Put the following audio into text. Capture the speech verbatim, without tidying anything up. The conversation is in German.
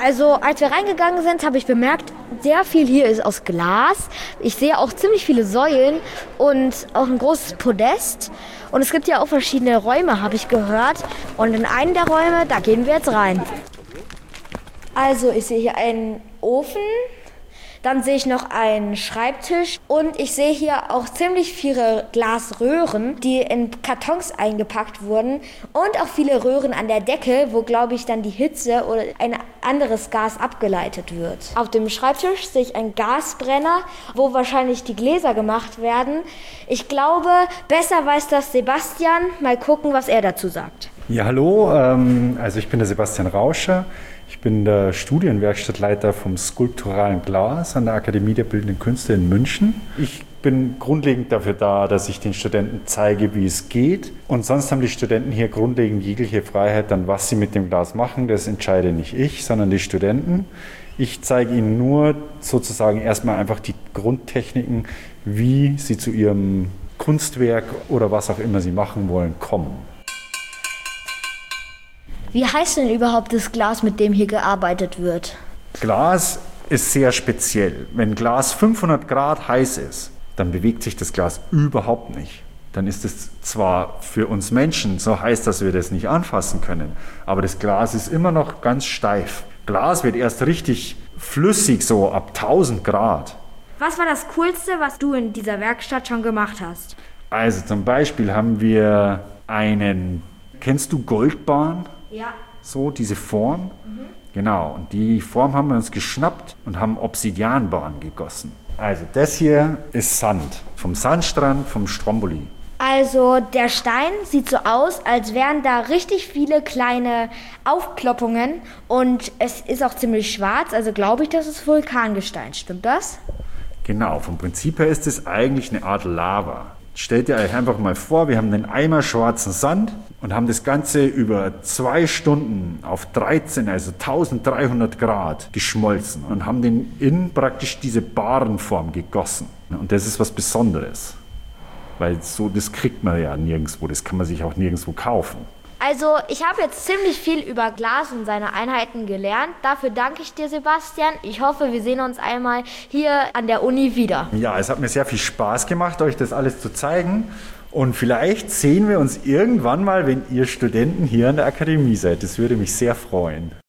Also als wir reingegangen sind, habe ich bemerkt, sehr viel hier ist aus Glas. Ich sehe auch ziemlich viele Säulen und auch ein großes Podest. Und es gibt ja auch verschiedene Räume, habe ich gehört. Und in einen der Räume, da gehen wir jetzt rein. Also ich sehe hier einen Ofen. Dann sehe ich noch einen Schreibtisch und ich sehe hier auch ziemlich viele Glasröhren, die in Kartons eingepackt wurden und auch viele Röhren an der Decke, wo, glaube ich, dann die Hitze oder ein anderes Gas abgeleitet wird. Auf dem Schreibtisch sehe ich einen Gasbrenner, wo wahrscheinlich die Gläser gemacht werden. Ich glaube, besser weiß das Sebastian. Mal gucken, was er dazu sagt. Ja, hallo, ähm, also ich bin der Sebastian Rauscher. Ich bin der Studienwerkstattleiter vom skulpturalen Glas an der Akademie der Bildenden Künste in München. Ich bin grundlegend dafür da, dass ich den Studenten zeige, wie es geht. Und sonst haben die Studenten hier grundlegend jegliche Freiheit, dann was sie mit dem Glas machen. Das entscheide nicht ich, sondern die Studenten. Ich zeige ihnen nur sozusagen erstmal einfach die Grundtechniken, wie sie zu ihrem Kunstwerk oder was auch immer sie machen wollen, kommen. Wie heißt denn überhaupt das Glas, mit dem hier gearbeitet wird? Glas ist sehr speziell. Wenn Glas fünfhundert Grad heiß ist, dann bewegt sich das Glas überhaupt nicht. Dann ist es zwar für uns Menschen so heiß, dass wir das nicht anfassen können, aber das Glas ist immer noch ganz steif. Glas wird erst richtig flüssig, so ab tausend Grad. Was war das Coolste, was du in dieser Werkstatt schon gemacht hast? Also zum Beispiel haben wir einen, kennst du Goldbahn? Ja. So, diese Form. Mhm. Genau, und die Form haben wir uns geschnappt und haben Obsidianbahn gegossen. Also das hier ist Sand, vom Sandstrand, vom Stromboli. Also der Stein sieht so aus, als wären da richtig viele kleine Aufploppungen und es ist auch ziemlich schwarz, also glaube ich, das ist Vulkangestein. Stimmt das? Genau, vom Prinzip her ist es eigentlich eine Art Lava. Stellt ihr euch einfach mal vor, wir haben einen Eimer schwarzen Sand und haben das Ganze über zwei Stunden auf dreizehn, also dreizehnhundert Grad geschmolzen und haben den in praktisch diese Barenform gegossen. Und das ist was Besonderes, weil so das kriegt man ja nirgendwo, das kann man sich auch nirgendwo kaufen. Also ich habe jetzt ziemlich viel über Glas und seine Einheiten gelernt. Dafür danke ich dir, Sebastian. Ich hoffe, wir sehen uns einmal hier an der Uni wieder. Ja, es hat mir sehr viel Spaß gemacht, euch das alles zu zeigen. Und vielleicht sehen wir uns irgendwann mal, wenn ihr Studenten hier an der Akademie seid. Das würde mich sehr freuen.